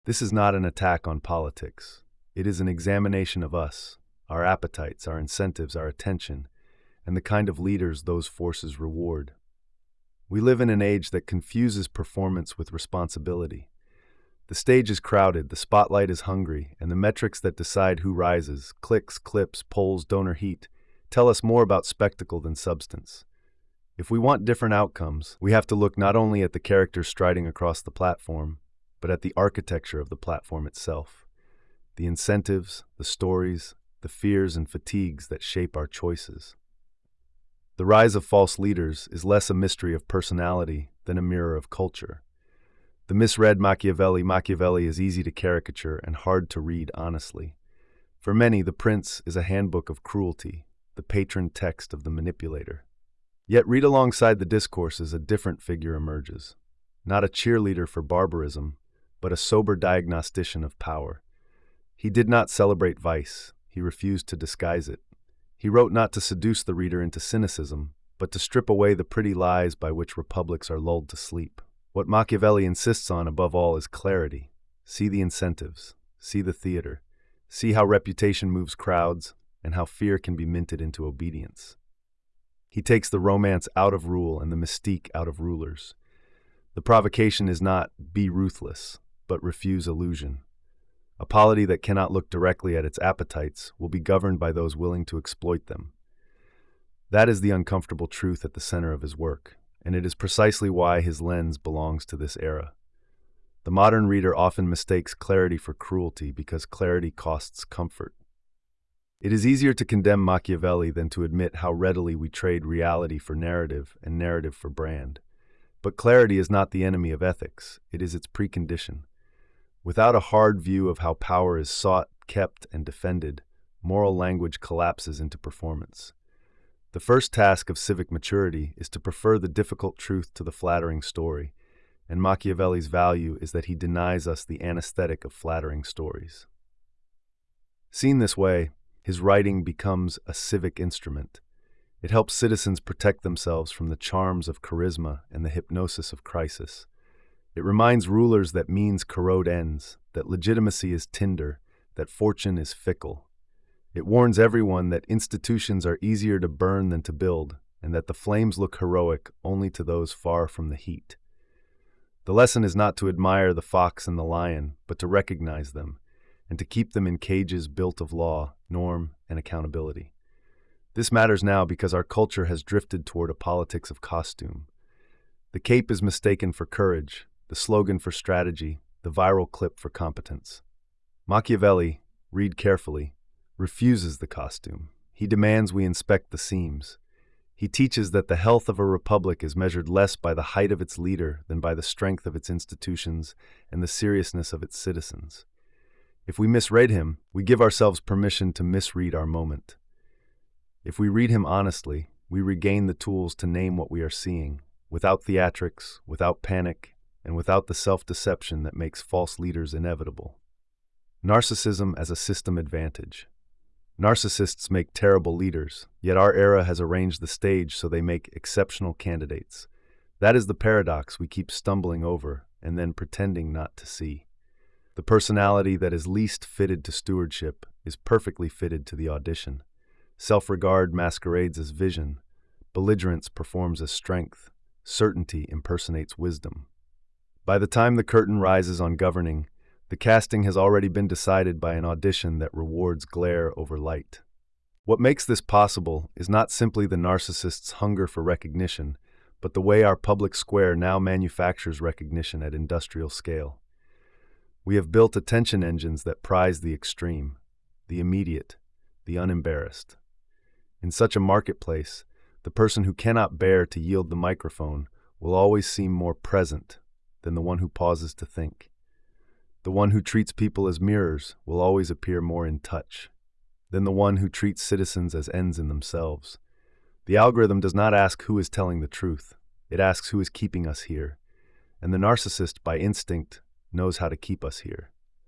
This is not an attack on politics. It is an examination of us, our appetites, our incentives, our attention, and the kind of leaders those forces reward. We live in an age that confuses performance with responsibility. The stage is crowded, the spotlight is hungry, and the metrics that decide who rises, clicks, clips, polls, donor heat, tell us more about spectacle than substance. If we want different outcomes, we have to look not only at the characters striding across the platform, but at the architecture of the platform itself, the incentives, the stories, the fears and fatigues that shape our choices. The rise of false leaders is less a mystery of personality than a mirror of culture. The misread Machiavelli is easy to caricature and hard to read honestly. For many, The Prince is a handbook of cruelty, the patron text of the manipulator. Yet read alongside the discourses, a different figure emerges. Not a cheerleader for barbarism, but a sober diagnostician of power. He did not celebrate vice, he refused to disguise it. He wrote not to seduce the reader into cynicism, but to strip away the pretty lies by which republics are lulled to sleep. What Machiavelli insists on above all is clarity. See the incentives, see the theater, see how reputation moves crowds, and how fear can be minted into obedience. He takes the romance out of rule and the mystique out of rulers. The provocation is not be ruthless, but refuse illusion. A polity that cannot look directly at its appetites will be governed by those willing to exploit them. That is the uncomfortable truth at the center of his work, and it is precisely why his lens belongs to this era. The modern reader often mistakes clarity for cruelty because clarity costs comfort. It is easier to condemn Machiavelli than to admit how readily we trade reality for narrative and narrative for brand. But clarity is not the enemy of ethics, it is its precondition. Without a hard view of how power is sought, kept, and defended, moral language collapses into performance. The first task of civic maturity is to prefer the difficult truth to the flattering story, and Machiavelli's value is that he denies us the anesthetic of flattering stories. Seen this way, his writing becomes a civic instrument. It helps citizens protect themselves from the charms of charisma and the hypnosis of crisis. It reminds rulers that means corrode ends, that legitimacy is tinder, that fortune is fickle. It warns everyone that institutions are easier to burn than to build, and that the flames look heroic only to those far from the heat. The lesson is not to admire the fox and the lion, but to recognize them, and to keep them in cages built of law, norm, and accountability. This matters now because our culture has drifted toward a politics of costume. The cape is mistaken for courage, the slogan for strategy, the viral clip for competence. Machiavelli, read carefully, refuses the costume. He demands we inspect the seams. He teaches that the health of a republic is measured less by the height of its leader than by the strength of its institutions and the seriousness of its citizens. If we misread him, we give ourselves permission to misread our moment. If we read him honestly, we regain the tools to name what we are seeing, without theatrics, without panic, and without the self-deception that makes false leaders inevitable. Narcissism as a system advantage. Narcissists make terrible leaders, yet our era has arranged the stage so they make exceptional candidates. That is the paradox we keep stumbling over and then pretending not to see. The personality that is least fitted to stewardship is perfectly fitted to the audition. Self-regard masquerades as vision. Belligerence performs as strength. Certainty impersonates wisdom. By the time the curtain rises on governing, the casting has already been decided by an audition that rewards glare over light. What makes this possible is not simply the narcissist's hunger for recognition, but the way our public square now manufactures recognition at industrial scale. We have built attention engines that prize the extreme, the immediate, the unembarrassed. In such a marketplace, the person who cannot bear to yield the microphone will always seem more present than the one who pauses to think. The one who treats people as mirrors will always appear more in touch than the one who treats citizens as ends in themselves. The algorithm does not ask who is telling the truth. It asks who is keeping us here. And the narcissist, by instinct, knows how to keep us here.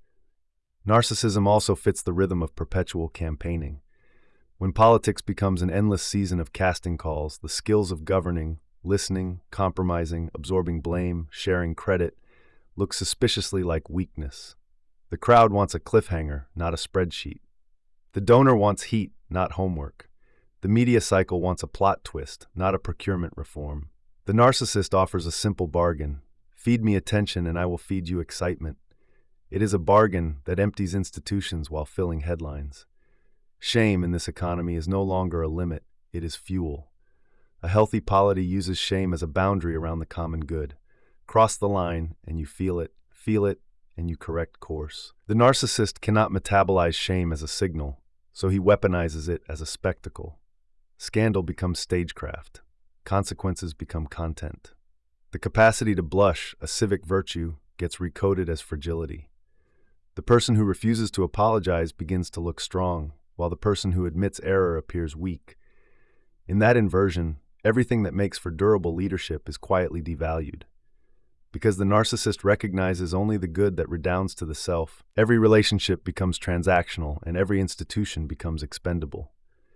Narcissism also fits the rhythm of perpetual campaigning. When politics becomes an endless season of casting calls, the skills of governing, listening, compromising, absorbing blame, sharing credit, look suspiciously like weakness. The crowd wants a cliffhanger, not a spreadsheet. The donor wants heat, not homework. The media cycle wants a plot twist, not a procurement reform. The narcissist offers a simple bargain. Feed me attention and I will feed you excitement. It is a bargain that empties institutions while filling headlines. Shame in this economy is no longer a limit, it is fuel. A healthy polity uses shame as a boundary around the common good. Cross the line and you feel it, and you correct course. The narcissist cannot metabolize shame as a signal, so he weaponizes it as a spectacle. Scandal becomes stagecraft. Consequences become content. The capacity to blush, a civic virtue, gets recoded as fragility. The person who refuses to apologize begins to look strong, while the person who admits error appears weak. In that inversion, everything that makes for durable leadership is quietly devalued. Because the narcissist recognizes only the good that redounds to the self, every relationship becomes transactional and every institution becomes expendable.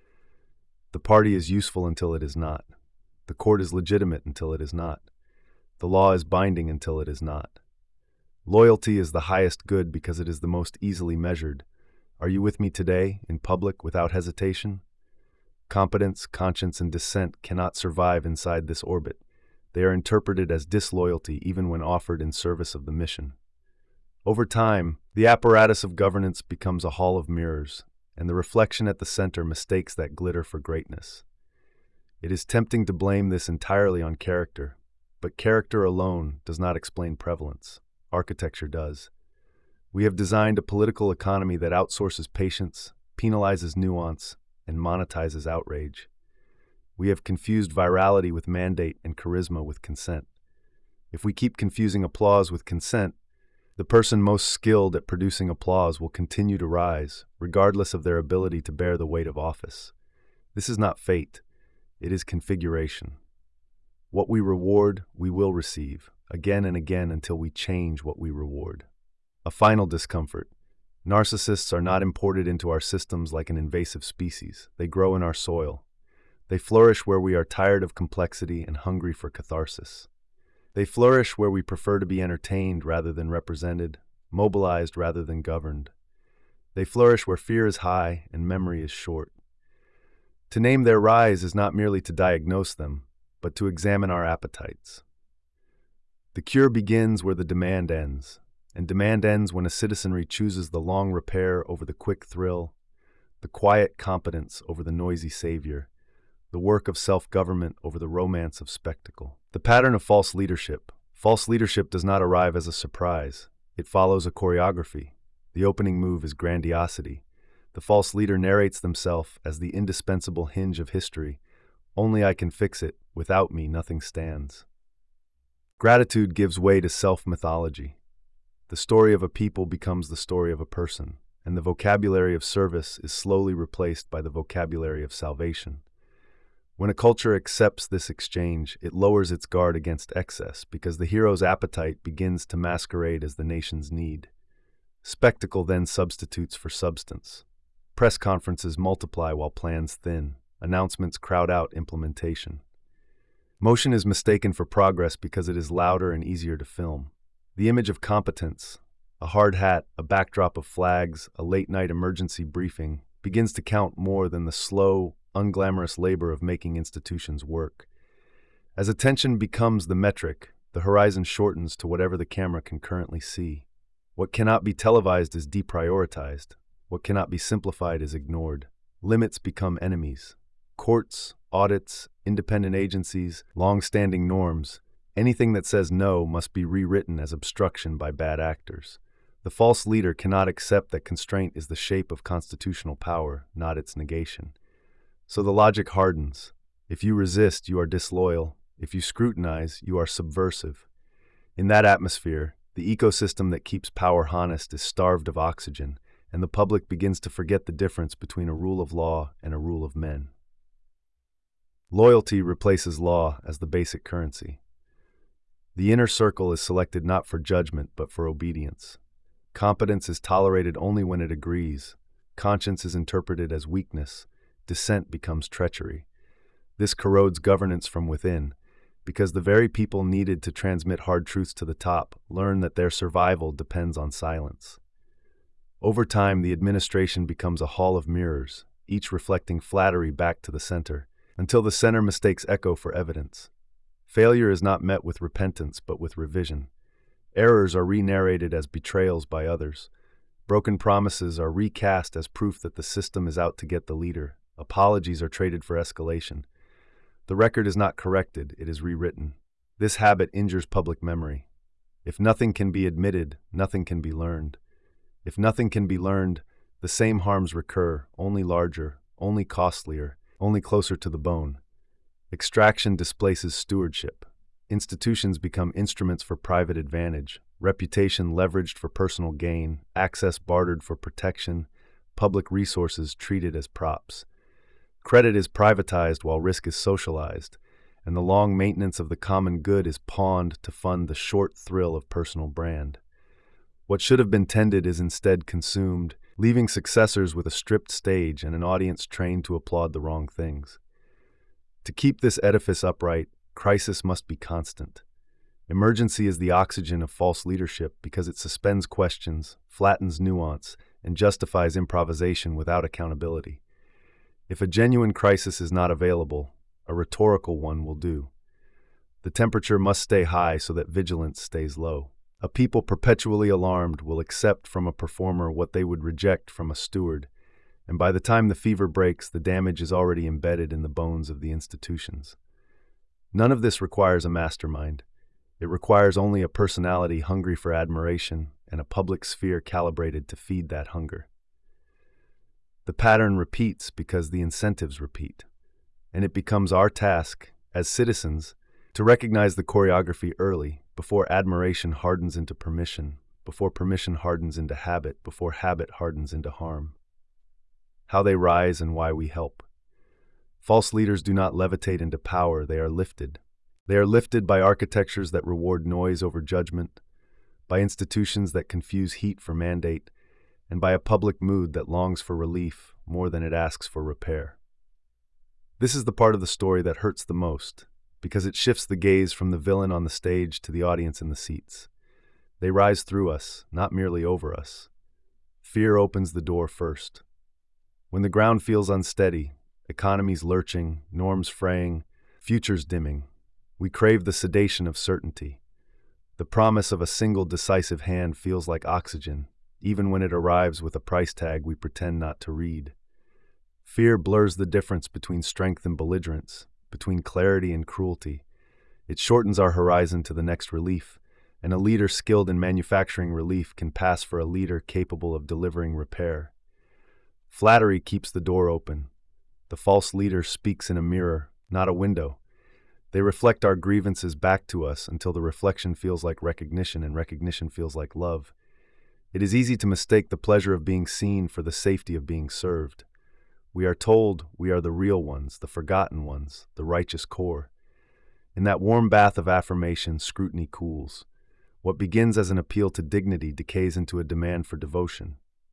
The party is useful until it is not. The court is legitimate until it is not. The law is binding until it is not. Loyalty is the highest good because it is the most easily measured. Are you with me today, in public, without hesitation? Competence, conscience, and dissent cannot survive inside this orbit. They are interpreted as disloyalty even when offered in service of the mission. Over time, the apparatus of governance becomes a hall of mirrors, and the reflection at the center mistakes that glitter for greatness. It is tempting to blame this entirely on character, but character alone does not explain prevalence. Architecture does. We have designed a political economy that outsources patience, penalizes nuance, and monetizes outrage. We have confused virality with mandate and charisma with consent. If we keep confusing applause with consent, the person most skilled at producing applause will continue to rise, regardless of their ability to bear the weight of office. This is not fate, it is configuration. What we reward, we will receive, again and again until we change what we reward. A final discomfort. Narcissists are not imported into our systems like an invasive species. They grow in our soil. They flourish where we are tired of complexity and hungry for catharsis. They flourish where we prefer to be entertained rather than represented, mobilized rather than governed. They flourish where fear is high and memory is short. To name their rise is not merely to diagnose them, but to examine our appetites. The cure begins where the demand ends, and demand ends when a citizenry chooses the long repair over the quick thrill, the quiet competence over the noisy savior, the work of self-government over the romance of spectacle. The pattern of false leadership. False leadership does not arrive as a surprise. It follows a choreography. The opening move is grandiosity. The false leader narrates themselves as the indispensable hinge of history. Only I can fix it. Without me, nothing stands. Gratitude gives way to self-mythology. The story of a people becomes the story of a person, and the vocabulary of service is slowly replaced by the vocabulary of salvation. When a culture accepts this exchange, it lowers its guard against excess because the hero's appetite begins to masquerade as the nation's need. Spectacle then substitutes for substance. Press conferences multiply while plans thin. Announcements crowd out implementation. Motion is mistaken for progress because it is louder and easier to film. The image of competence, a hard hat, a backdrop of flags, a late-night emergency briefing, begins to count more than the slow, unglamorous labor of making institutions work. As attention becomes the metric, the horizon shortens to whatever the camera can currently see. What cannot be televised is deprioritized. What cannot be simplified is ignored. Limits become enemies. Courts, audits, independent agencies, long-standing norms, anything that says no must be rewritten as obstruction by bad actors. The false leader cannot accept that constraint is the shape of constitutional power, not its negation. So the logic hardens. If you resist, you are disloyal. If you scrutinize, you are subversive. In that atmosphere, the ecosystem that keeps power honest is starved of oxygen, and the public begins to forget the difference between a rule of law and a rule of men. Loyalty replaces law as the basic currency. The inner circle is selected not for judgment but for obedience. Competence is tolerated only when it agrees. Conscience is interpreted as weakness. Dissent becomes treachery. This corrodes governance from within, because the very people needed to transmit hard truths to the top learn that their survival depends on silence. Over time, the administration becomes a hall of mirrors, each reflecting flattery back to the center, until the center mistakes echo for evidence. Failure is not met with repentance, but with revision. Errors are re-narrated as betrayals by others. Broken promises are recast as proof that the system is out to get the leader. Apologies are traded for escalation. The record is not corrected, it is rewritten. This habit injures public memory. If nothing can be admitted, nothing can be learned. If nothing can be learned, the same harms recur, only larger, only costlier, only closer to the bone. Extraction displaces stewardship. Institutions become instruments for private advantage, reputation leveraged for personal gain, access bartered for protection, public resources treated as props. Credit is privatized while risk is socialized, and the long maintenance of the common good is pawned to fund the short thrill of personal brand. What should have been tended is instead consumed, leaving successors with a stripped stage and an audience trained to applaud the wrong things. To keep this edifice upright, crisis must be constant. Emergency is the oxygen of false leadership because it suspends questions, flattens nuance, and justifies improvisation without accountability. If a genuine crisis is not available, a rhetorical one will do. The temperature must stay high so that vigilance stays low. A people perpetually alarmed will accept from a performer what they would reject from a steward, and by the time the fever breaks, the damage is already embedded in the bones of the institutions. None of this requires a mastermind. It requires only a personality hungry for admiration and a public sphere calibrated to feed that hunger. The pattern repeats because the incentives repeat, and it becomes our task, as citizens, to recognize the choreography early, before admiration hardens into permission, before permission hardens into habit, before habit hardens into harm. How they rise and why we help. False leaders do not levitate into power, they are lifted. They are lifted by architectures that reward noise over judgment, by institutions that confuse heat for mandate, and by a public mood that longs for relief more than it asks for repair. This is the part of the story that hurts the most, because it shifts the gaze from the villain on the stage to the audience in the seats. They rise through us, not merely over us. Fear opens the door first. When the ground feels unsteady, economies lurching, norms fraying, futures dimming, we crave the sedation of certainty. The promise of a single decisive hand feels like oxygen, even when it arrives with a price tag we pretend not to read. Fear blurs the difference between strength and belligerence, between clarity and cruelty. It shortens our horizon to the next relief, and a leader skilled in manufacturing relief can pass for a leader capable of delivering repair. Flattery keeps the door open. The false leader speaks in a mirror, not a window. They reflect our grievances back to us until the reflection feels like recognition and recognition feels like love. It is easy to mistake the pleasure of being seen for the safety of being served. We are told we are the real ones, the forgotten ones, the righteous core. In that warm bath of affirmation, scrutiny cools. What begins as an appeal to dignity decays into a demand for devotion.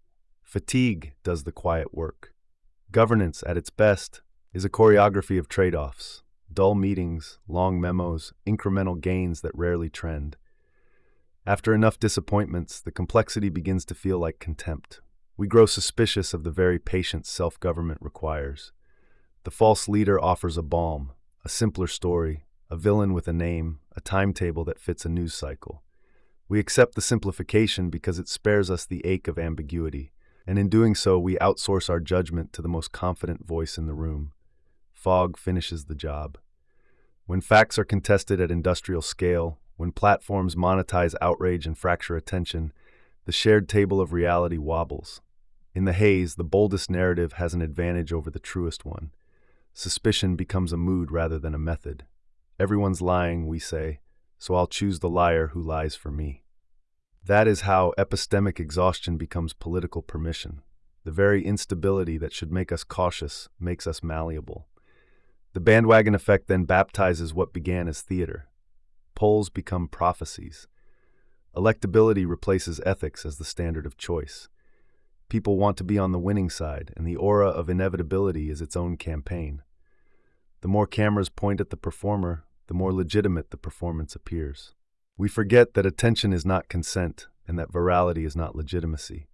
Fatigue does the quiet work. Governance, at its best, is a choreography of trade-offs, dull meetings, long memos, incremental gains that rarely trend. After enough disappointments, the complexity begins to feel like contempt. We grow suspicious of the very patience self-government requires. The false leader offers a balm, a simpler story, a villain with a name, a timetable that fits a news cycle. We accept the simplification because it spares us the ache of ambiguity, and in doing so, we outsource our judgment to the most confident voice in the room. Fog finishes the job. When facts are contested at industrial scale, when platforms monetize outrage and fracture attention, the shared table of reality wobbles. In the haze, the boldest narrative has an advantage over the truest one. Suspicion becomes a mood rather than a method. Everyone's lying, we say, so I'll choose the liar who lies for me. That is how epistemic exhaustion becomes political permission. The very instability that should make us cautious makes us malleable. The bandwagon effect then baptizes what began as theater. Polls become prophecies. Electability replaces ethics as the standard of choice. People want to be on the winning side, and the aura of inevitability is its own campaign. The more cameras point at the performer, the more legitimate the performance appears. We forget that attention is not consent, and that virality is not legitimacy.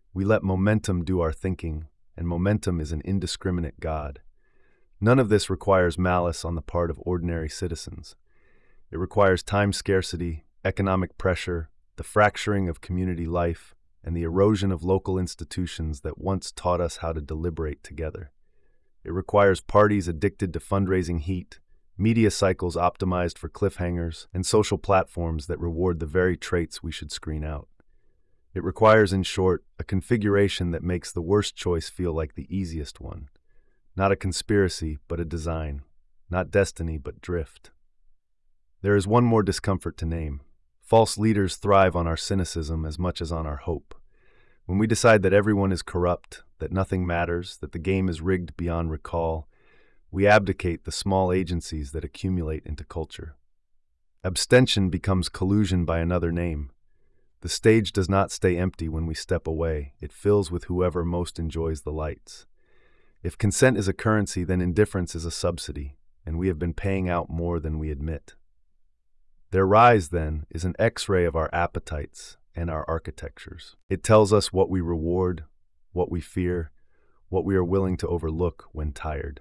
We let momentum do our thinking, and momentum is an indiscriminate god. None of this requires malice on the part of ordinary citizens. It requires time scarcity, economic pressure, the fracturing of community life, and the erosion of local institutions that once taught us how to deliberate together. It requires parties addicted to fundraising heat, media cycles optimized for cliffhangers, and social platforms that reward the very traits we should screen out. It requires, in short, a configuration that makes the worst choice feel like the easiest one. Not a conspiracy, but a design. Not destiny, but drift. There is one more discomfort to name. False leaders thrive on our cynicism as much as on our hope. When we decide that everyone is corrupt, that nothing matters, that the game is rigged beyond recall, we abdicate the small agencies that accumulate into culture. Abstention becomes collusion by another name. The stage does not stay empty when we step away. It fills with whoever most enjoys the lights. If consent is a currency, then indifference is a subsidy, and we have been paying out more than we admit. Their rise, then, is an X-ray of our appetites and our architectures. It tells us what we reward, what we fear, what we are willing to overlook when tired.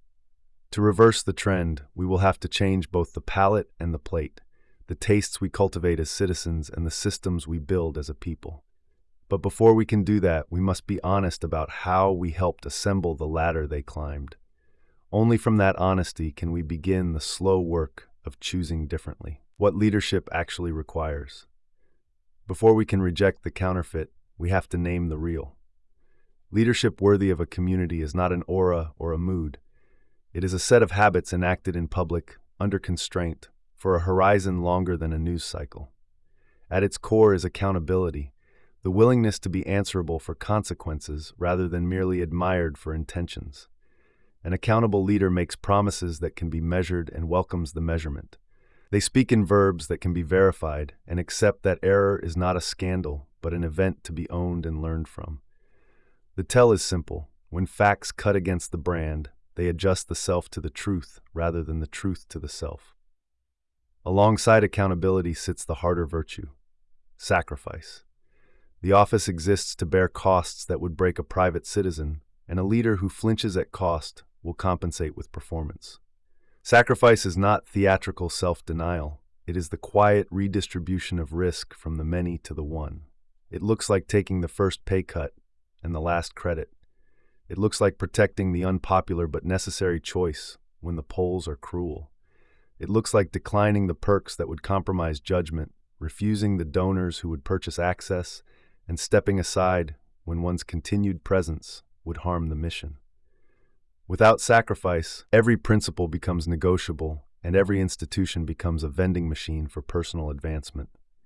To reverse the trend, we will have to change both the palette and the plate, the tastes we cultivate as citizens and the systems we build as a people. But before we can do that, we must be honest about how we helped assemble the ladder they climbed. Only from that honesty can we begin the slow work of choosing differently, what leadership actually requires. Before we can reject the counterfeit, we have to name the real. Leadership worthy of a community is not an aura or a mood. It is a set of habits enacted in public, under constraint, for a horizon longer than a news cycle. At its core is accountability, the willingness to be answerable for consequences rather than merely admired for intentions. An accountable leader makes promises that can be measured and welcomes the measurement. They speak in verbs that can be verified and accept that error is not a scandal, but an event to be owned and learned from. The tell is simple. When facts cut against the brand, they adjust the self to the truth rather than the truth to the self. Alongside accountability sits the harder virtue, sacrifice. The office exists to bear costs that would break a private citizen, and a leader who flinches at cost will compensate with performance. Sacrifice is not theatrical self-denial. It is the quiet redistribution of risk from the many to the one. It looks like taking the first pay cut and the last credit. It looks like protecting the unpopular but necessary choice when the polls are cruel. It looks like declining the perks that would compromise judgment, refusing the donors who would purchase access, and stepping aside when one's continued presence would harm the mission. Without sacrifice, every principle becomes negotiable, and every institution becomes a vending machine for personal advancement.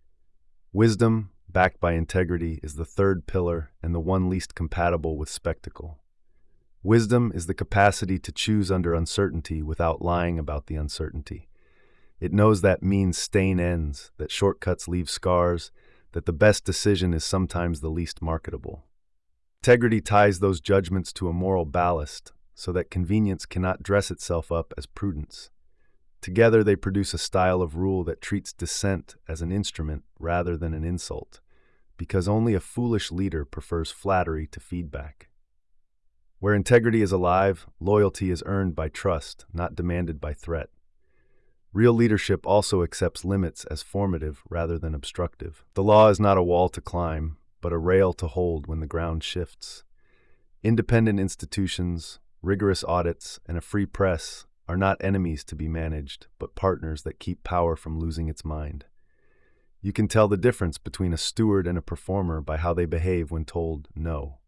Wisdom, backed by integrity, is the third pillar and the one least compatible with spectacle. Wisdom is the capacity to choose under uncertainty without lying about the uncertainty. It knows that means stain ends, that shortcuts leave scars, that the best decision is sometimes the least marketable. Integrity ties those judgments to a moral ballast, so that convenience cannot dress itself up as prudence. Together they produce a style of rule that treats dissent as an instrument rather than an insult, because only a foolish leader prefers flattery to feedback. Where integrity is alive, loyalty is earned by trust, not demanded by threat. Real leadership also accepts limits as formative rather than obstructive. The law is not a wall to climb, but a rail to hold when the ground shifts. Independent institutions, rigorous audits, and a free press are not enemies to be managed, but partners that keep power from losing its mind. You can tell the difference between a steward and a performer by how they behave when told no.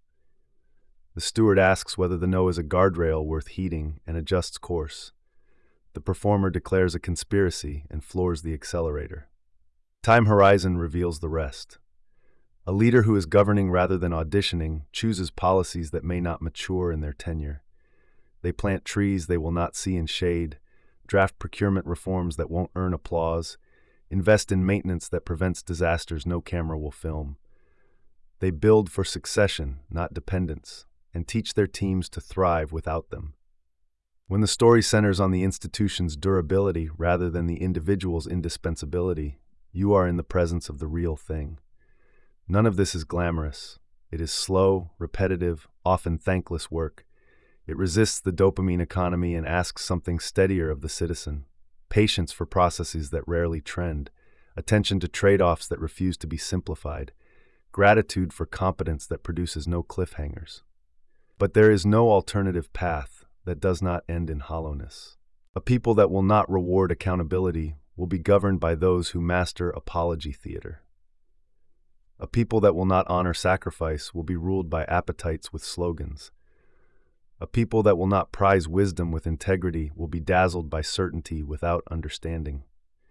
The steward asks whether the no is a guardrail worth heeding and adjusts course. The performer declares a conspiracy and floors the accelerator. Time horizon reveals the rest. A leader who is governing rather than auditioning chooses policies that may not mature in their tenure. They plant trees they will not see in shade, draft procurement reforms that won't earn applause, invest in maintenance that prevents disasters no camera will film. They build for succession, not dependence, and teach their teams to thrive without them. When the story centers on the institution's durability rather than the individual's indispensability, you are in the presence of the real thing. None of this is glamorous. It is slow, repetitive, often thankless work. It resists the dopamine economy and asks something steadier of the citizen. Patience for processes that rarely trend, attention to trade-offs that refuse to be simplified, gratitude for competence that produces no cliffhangers. But there is no alternative path that does not end in hollowness. A people that will not reward accountability will be governed by those who master apology theater. A people that will not honor sacrifice will be ruled by appetites with slogans. A people that will not prize wisdom with integrity will be dazzled by certainty without understanding.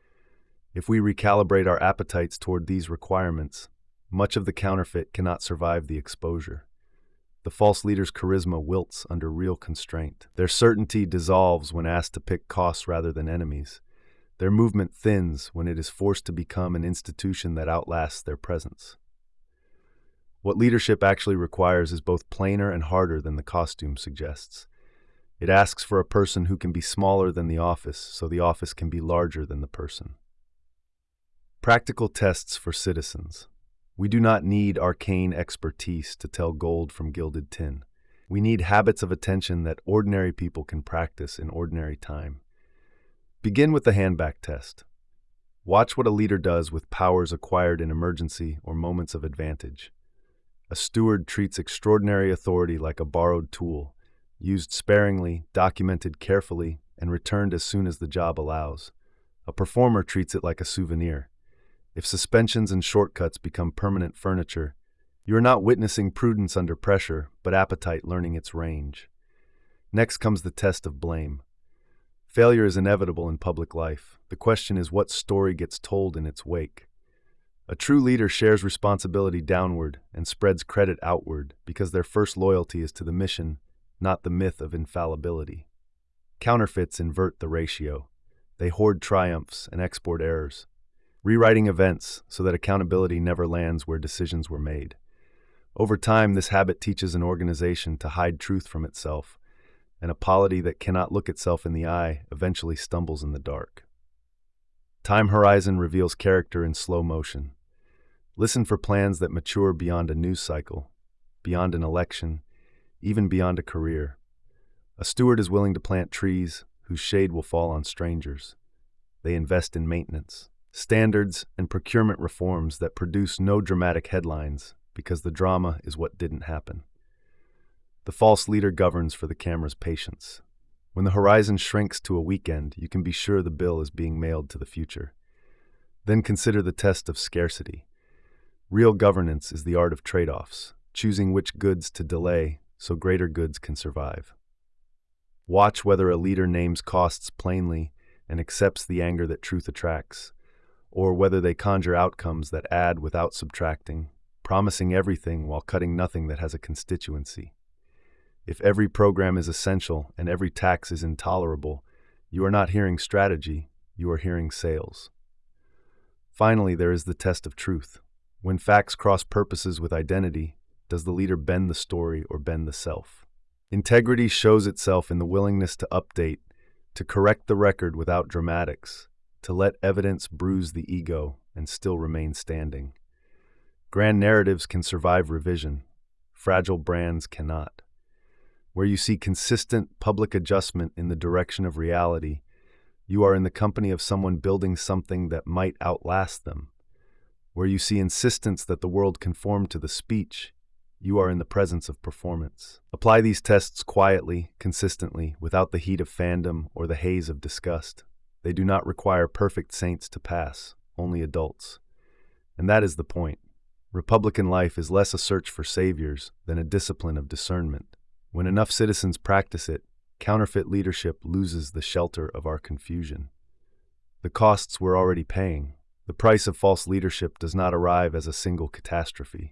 If we recalibrate our appetites toward these requirements, much of the counterfeit cannot survive the exposure. The false leader's charisma wilts under real constraint. Their certainty dissolves when asked to pick costs rather than enemies. Their movement thins when it is forced to become an institution that outlasts their presence. What leadership actually requires is both plainer and harder than the costume suggests. It asks for a person who can be smaller than the office, so the office can be larger than the person. Practical tests for citizens. We do not need arcane expertise to tell gold from gilded tin. We need habits of attention that ordinary people can practice in ordinary time. Begin with the handback test. Watch what a leader does with powers acquired in emergency or moments of advantage. A steward treats extraordinary authority like a borrowed tool, used sparingly, documented carefully, and returned as soon as the job allows. A performer treats it like a souvenir. If suspensions and shortcuts become permanent furniture, you are not witnessing prudence under pressure, but appetite learning its range. Next comes the test of blame. Failure is inevitable in public life. The question is what story gets told in its wake. A true leader shares responsibility downward and spreads credit outward because their first loyalty is to the mission, not the myth of infallibility. Counterfeits invert the ratio. They hoard triumphs and export errors, rewriting events so that accountability never lands where decisions were made. Over time, this habit teaches an organization to hide truth from itself, and a polity that cannot look itself in the eye eventually stumbles in the dark. Time horizon reveals character in slow motion. Listen for plans that mature beyond a news cycle, beyond an election, even beyond a career. A steward is willing to plant trees whose shade will fall on strangers. They invest in maintenance, standards, and procurement reforms that produce no dramatic headlines because the drama is what didn't happen. The false leader governs for the camera's patience. When the horizon shrinks to a weekend, you can be sure the bill is being mailed to the future. Then consider the test of scarcity. Real governance is the art of trade-offs, choosing which goods to delay so greater goods can survive. Watch whether a leader names costs plainly and accepts the anger that truth attracts, or whether they conjure outcomes that add without subtracting, promising everything while cutting nothing that has a constituency. If every program is essential and every tax is intolerable, you are not hearing strategy, you are hearing sales. Finally, there is the test of truth. When facts cross purposes with identity, does the leader bend the story or bend the self? Integrity shows itself in the willingness to update, to correct the record without dramatics, to let evidence bruise the ego and still remain standing. Grand narratives can survive revision. Fragile brands cannot. Where you see consistent public adjustment in the direction of reality, you are in the company of someone building something that might outlast them. Where you see insistence that the world conform to the speech, you are in the presence of performance. Apply these tests quietly, consistently, without the heat of fandom or the haze of disgust. They do not require perfect saints to pass, only adults. And that is the point. Republican life is less a search for saviors than a discipline of discernment. When enough citizens practice it, counterfeit leadership loses the shelter of our confusion. The costs we're already paying. The price of false leadership does not arrive as a single catastrophe.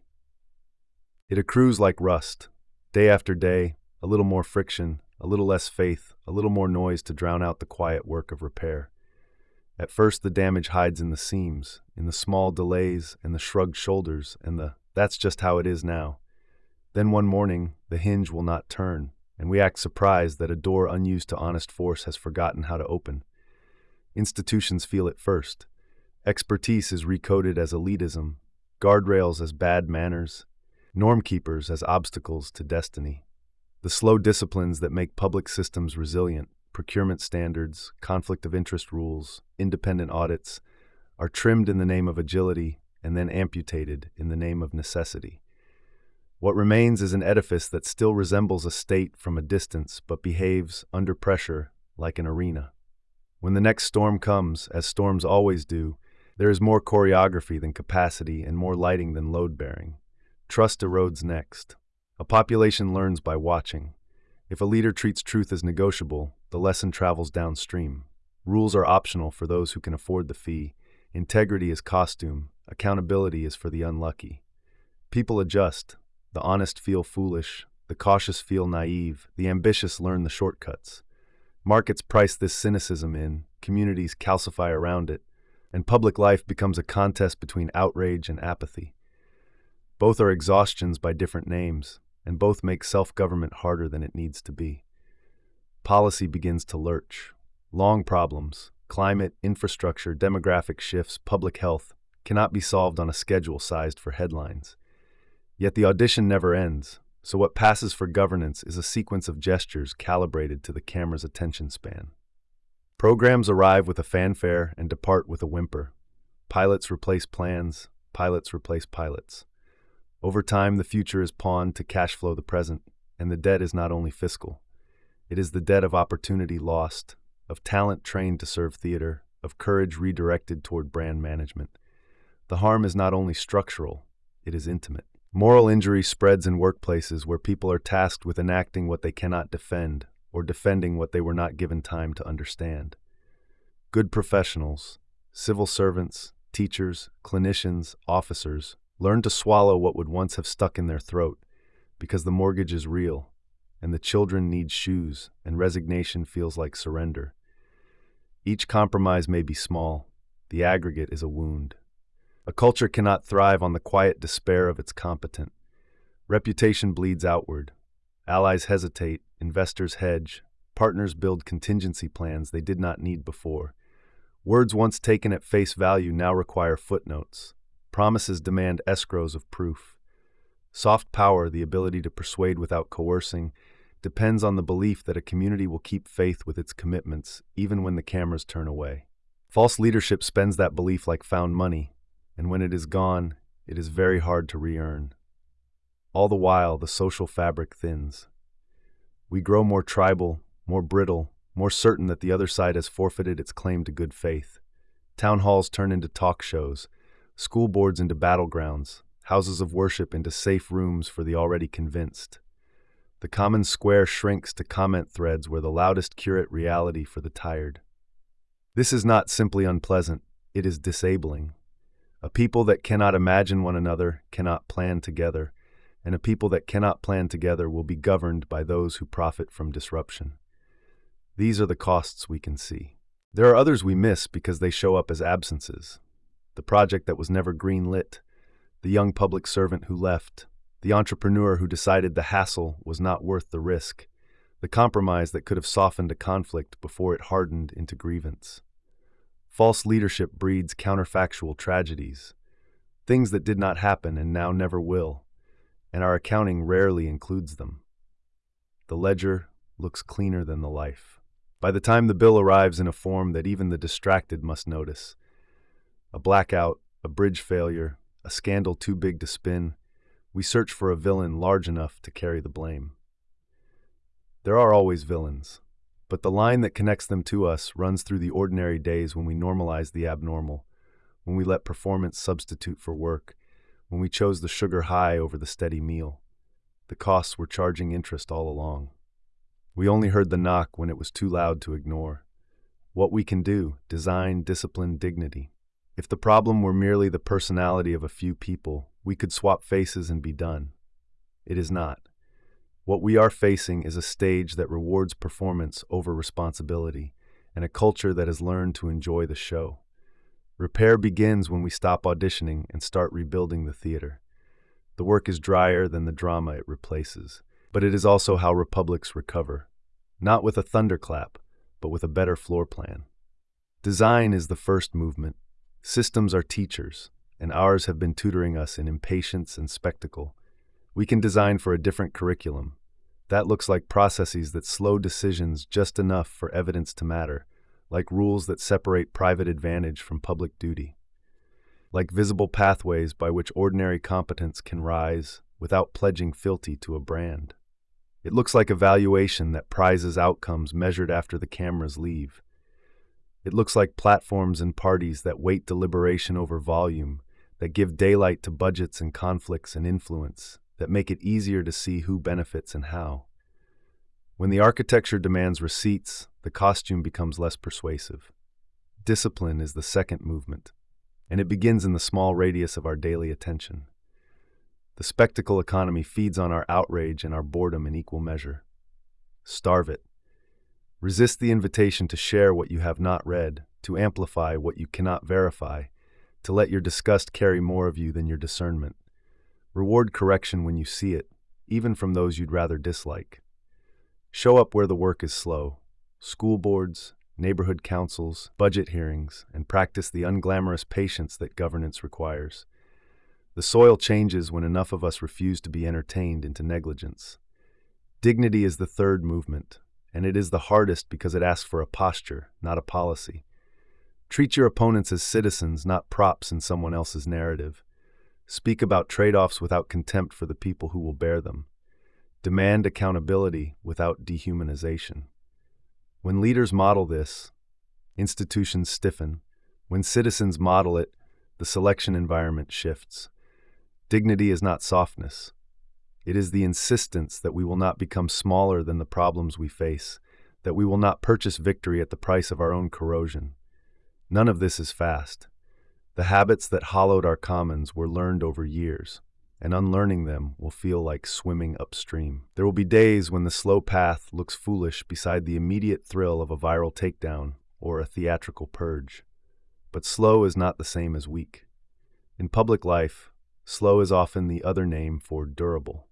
It accrues like rust. Day after day, a little more friction, a little less faith, a little more noise to drown out the quiet work of repair. At first, the damage hides in the seams, in the small delays and the shrugged shoulders and the "that's just how it is now." Then one morning, the hinge will not turn, and we act surprised that a door unused to honest force has forgotten how to open. Institutions feel it first. Expertise is recoded as elitism, guardrails as bad manners, norm keepers as obstacles to destiny. The slow disciplines that make public systems resilient, procurement standards, conflict of interest rules, independent audits, are trimmed in the name of agility and then amputated in the name of necessity. What remains is an edifice that still resembles a state from a distance but behaves, under pressure, like an arena. When the next storm comes, as storms always do, there is more choreography than capacity and more lighting than load-bearing. Trust erodes next. A population learns by watching. If a leader treats truth as negotiable, the lesson travels downstream. Rules are optional for those who can afford the fee. Integrity is costume. Accountability is for the unlucky. People adjust. The honest feel foolish. The cautious feel naive. The ambitious learn the shortcuts. Markets price this cynicism in. Communities calcify around it. And public life becomes a contest between outrage and apathy. Both are exhaustions by different names, and both make self-government harder than it needs to be. Policy begins to lurch. Long problems, climate, infrastructure, demographic shifts, public health, cannot be solved on a schedule sized for headlines. Yet the audition never ends, so what passes for governance is a sequence of gestures calibrated to the camera's attention span. Programs arrive with a fanfare and depart with a whimper. Pilots replace plans, pilots replace pilots. Over time, the future is pawned to cash flow the present, and the debt is not only fiscal. It is the debt of opportunity lost, of talent trained to serve theater, of courage redirected toward brand management. The harm is not only structural, it is intimate. Moral injury spreads in workplaces where people are tasked with enacting what they cannot defend, or defending what they were not given time to understand. Good professionals, civil servants, teachers, clinicians, officers, learn to swallow what would once have stuck in their throat, because the mortgage is real, and the children need shoes, and resignation feels like surrender. Each compromise may be small, the aggregate is a wound. A culture cannot thrive on the quiet despair of its competent. Reputation bleeds outward. Allies hesitate, investors hedge, partners build contingency plans they did not need before. Words once taken at face value now require footnotes. Promises demand escrows of proof. Soft power, the ability to persuade without coercing, depends on the belief that a community will keep faith with its commitments, even when the cameras turn away. False leadership spends that belief like found money, and when it is gone, it is very hard to re-earn. All the while, the social fabric thins. We grow more tribal, more brittle, more certain that the other side has forfeited its claim to good faith. Town halls turn into talk shows, school boards into battlegrounds, houses of worship into safe rooms for the already convinced. The common square shrinks to comment threads where the loudest curate reality for the tired. This is not simply unpleasant, it is disabling. A people that cannot imagine one another cannot plan together, and a people that cannot plan together will be governed by those who profit from disruption. These are the costs we can see. There are others we miss because they show up as absences. The project that was never green-lit, the young public servant who left, the entrepreneur who decided the hassle was not worth the risk, the compromise that could have softened a conflict before it hardened into grievance. False leadership breeds counterfactual tragedies, things that did not happen and now never will, and our accounting rarely includes them. The ledger looks cleaner than the life. By the time the bill arrives in a form that even the distracted must notice, a blackout, a bridge failure, a scandal too big to spin, we search for a villain large enough to carry the blame. There are always villains, but the line that connects them to us runs through the ordinary days when we normalize the abnormal, when we let performance substitute for work, when we chose the sugar high over the steady meal. The costs were charging interest all along. We only heard the knock when it was too loud to ignore. What we can do: design, discipline, dignity. If the problem were merely the personality of a few people, we could swap faces and be done. It is not. What we are facing is a stage that rewards performance over responsibility, and a culture that has learned to enjoy the show. Repair begins when we stop auditioning and start rebuilding the theater. The work is drier than the drama it replaces, but it is also how republics recover. Not with a thunderclap, but with a better floor plan. Design is the first movement. Systems are teachers, and ours have been tutoring us in impatience and spectacle. We can design for a different curriculum. That looks like processes that slow decisions just enough for evidence to matter, like rules that separate private advantage from public duty, like visible pathways by which ordinary competence can rise without pledging fealty to a brand. It looks like evaluation that prizes outcomes measured after the cameras leave. It looks like platforms and parties that weight deliberation over volume, that give daylight to budgets and conflicts and influence, that make it easier to see who benefits and how. When the architecture demands receipts, the costume becomes less persuasive. Discipline is the second movement, and it begins in the small radius of our daily attention. The spectacle economy feeds on our outrage and our boredom in equal measure. Starve it. Resist the invitation to share what you have not read, to amplify what you cannot verify, to let your disgust carry more of you than your discernment. Reward correction when you see it, even from those you'd rather dislike. Show up where the work is slow. School boards, neighborhood councils, budget hearings, and practice the unglamorous patience that governance requires. The soil changes when enough of us refuse to be entertained into negligence. Dignity is the third movement, and it is the hardest because it asks for a posture, not a policy. Treat your opponents as citizens, not props in someone else's narrative. Speak about trade-offs without contempt for the people who will bear them. Demand accountability without dehumanization. When leaders model this, institutions stiffen. When citizens model it, the selection environment shifts. Dignity is not softness. It is the insistence that we will not become smaller than the problems we face, that we will not purchase victory at the price of our own corrosion. None of this is fast. The habits that hollowed our commons were learned over years, and unlearning them will feel like swimming upstream. There will be days when the slow path looks foolish beside the immediate thrill of a viral takedown or a theatrical purge. But slow is not the same as weak. In public life, slow is often the other name for durable.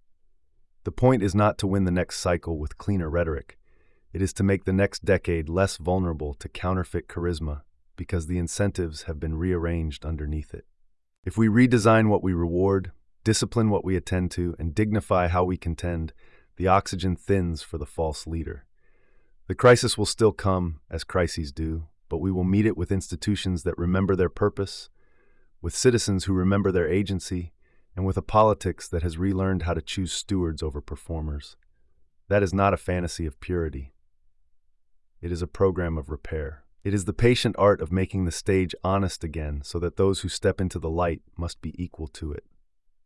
The point is not to win the next cycle with cleaner rhetoric. It is to make the next decade less vulnerable to counterfeit charisma because the incentives have been rearranged underneath it. If we redesign what we reward, discipline what we attend to, and dignify how we contend, the oxygen thins for the false leader. The crisis will still come, as crises do, but we will meet it with institutions that remember their purpose, with citizens who remember their agency, and with a politics that has relearned how to choose stewards over performers. That is not a fantasy of purity. It is a program of repair. It is the patient art of making the stage honest again so that those who step into the light must be equal to it.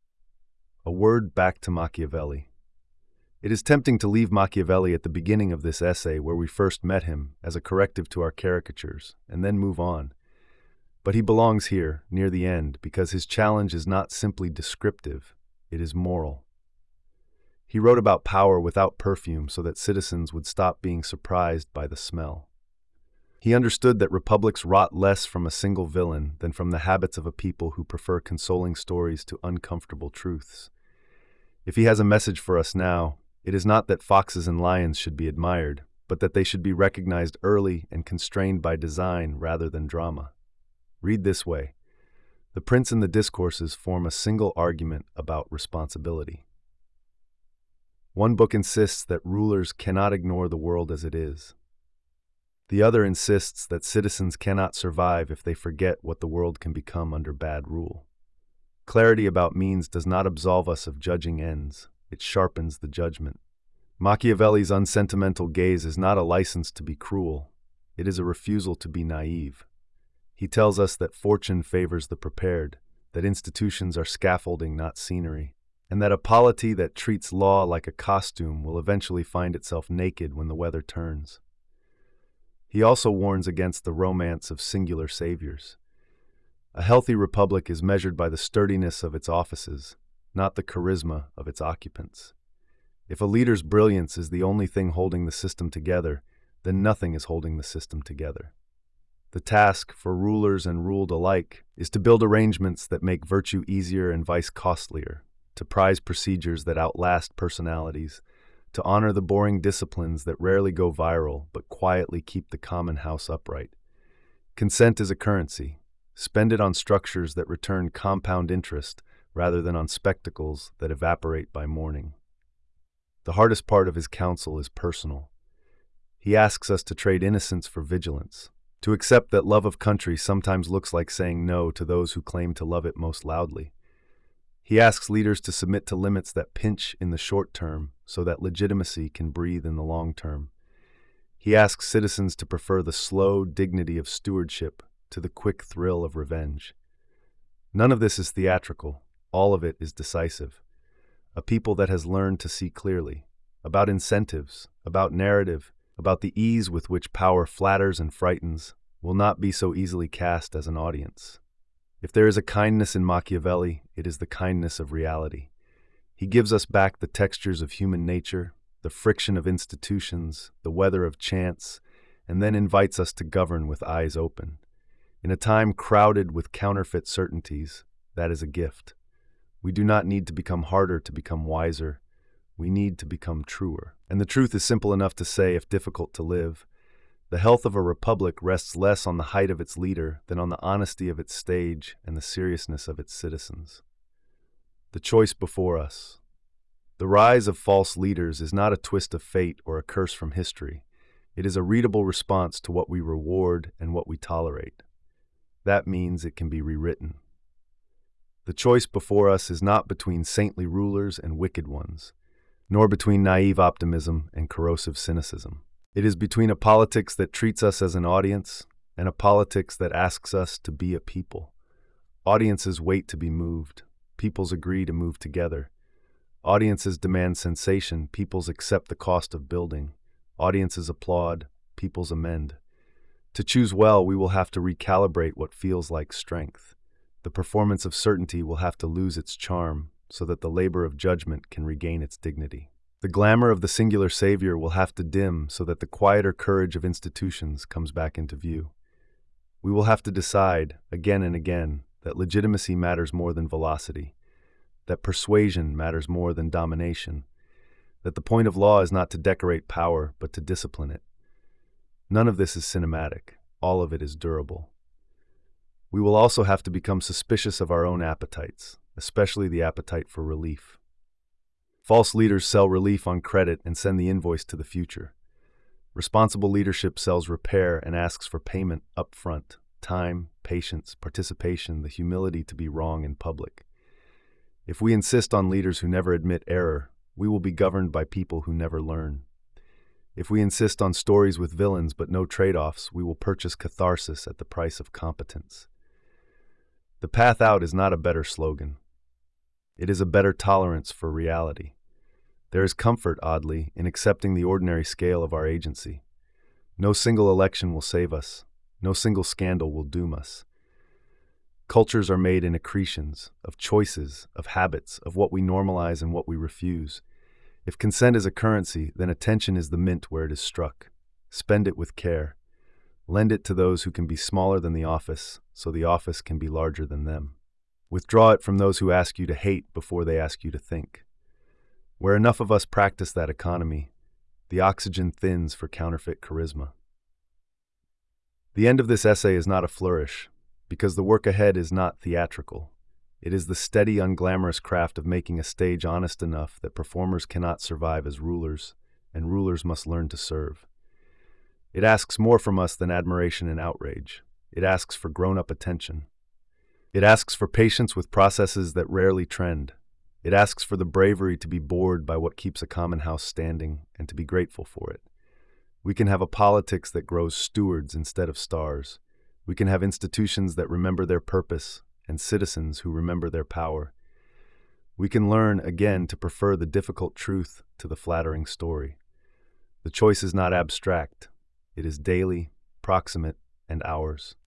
A word back to Machiavelli. It is tempting to leave Machiavelli at the beginning of this essay where we first met him as a corrective to our caricatures, and then move on. But he belongs here, near the end, because his challenge is not simply descriptive, it is moral. He wrote about power without perfume so that citizens would stop being surprised by the smell. He understood that republics rot less from a single villain than from the habits of a people who prefer consoling stories to uncomfortable truths. If he has a message for us now, it is not that foxes and lions should be admired, but that they should be recognized early and constrained by design rather than drama. Read this way. The Prince and the Discourses form a single argument about responsibility. One book insists that rulers cannot ignore the world as it is. The other insists that citizens cannot survive if they forget what the world can become under bad rule. Clarity about means does not absolve us of judging ends. It sharpens the judgment. Machiavelli's unsentimental gaze is not a license to be cruel. It is a refusal to be naive. He tells us that fortune favors the prepared, that institutions are scaffolding, not scenery, and that a polity that treats law like a costume will eventually find itself naked when the weather turns. He also warns against the romance of singular saviors. A healthy republic is measured by the sturdiness of its offices, not the charisma of its occupants. If a leader's brilliance is the only thing holding the system together, then nothing is holding the system together. The task for rulers and ruled alike is to build arrangements that make virtue easier and vice costlier, to prize procedures that outlast personalities, to honor the boring disciplines that rarely go viral but quietly keep the common house upright. Consent is a currency. Spend it on structures that return compound interest rather than on spectacles that evaporate by morning. The hardest part of his counsel is personal. He asks us to trade innocence for vigilance, to accept that love of country sometimes looks like saying no to those who claim to love it most loudly. He asks leaders to submit to limits that pinch in the short term so that legitimacy can breathe in the long term. He asks citizens to prefer the slow dignity of stewardship to the quick thrill of revenge. None of this is theatrical. All of it is decisive. A people that has learned to see clearly, about incentives, about narrative, about the ease with which power flatters and frightens, will not be so easily cast as an audience. If there is a kindness in Machiavelli, it is the kindness of reality. He gives us back the textures of human nature, the friction of institutions, the weather of chance, and then invites us to govern with eyes open. In a time crowded with counterfeit certainties, that is a gift. We do not need to become harder to become wiser. We need to become truer. And the truth is simple enough to say if difficult to live. The health of a republic rests less on the height of its leader than on the honesty of its stage and the seriousness of its citizens. The choice before us. The rise of false leaders is not a twist of fate or a curse from history. It is a readable response to what we reward and what we tolerate. That means it can be rewritten. The choice before us is not between saintly rulers and wicked ones, nor between naive optimism and corrosive cynicism. It is between a politics that treats us as an audience and a politics that asks us to be a people. Audiences wait to be moved. Peoples agree to move together. Audiences demand sensation. Peoples accept the cost of building. Audiences applaud. Peoples amend. To choose well, we will have to recalibrate what feels like strength. The performance of certainty will have to lose its charm so that the labor of judgment can regain its dignity. The glamour of the singular savior will have to dim so that the quieter courage of institutions comes back into view. We will have to decide, again and again, that legitimacy matters more than velocity, that persuasion matters more than domination, that the point of law is not to decorate power, but to discipline it. None of this is cinematic. All of it is durable. We will also have to become suspicious of our own appetites, especially the appetite for relief. False leaders sell relief on credit and send the invoice to the future. Responsible leadership sells repair and asks for payment up front: time, patience, participation, the humility to be wrong in public. If we insist on leaders who never admit error, we will be governed by people who never learn. If we insist on stories with villains but no trade-offs, we will purchase catharsis at the price of competence. The path out is not a better slogan. It is a better tolerance for reality. There is comfort, oddly, in accepting the ordinary scale of our agency. No single election will save us. No single scandal will doom us. Cultures are made in accretions, of choices, of habits, of what we normalize and what we refuse. If consent is a currency, then attention is the mint where it is struck. Spend it with care. Lend it to those who can be smaller than the office, so the office can be larger than them. Withdraw it from those who ask you to hate before they ask you to think. Where enough of us practice that economy, the oxygen thins for counterfeit charisma. The end of this essay is not a flourish, because the work ahead is not theatrical. It is the steady, unglamorous craft of making a stage honest enough that performers cannot survive as rulers, and rulers must learn to serve. It asks more from us than admiration and outrage. It asks for grown-up attention. It asks for patience with processes that rarely trend. It asks for the bravery to be bored by what keeps a common house standing and to be grateful for it. We can have a politics that grows stewards instead of stars. We can have institutions that remember their purpose and citizens who remember their power. We can learn, again, to prefer the difficult truth to the flattering story. The choice is not abstract. It is daily, proximate, and ours.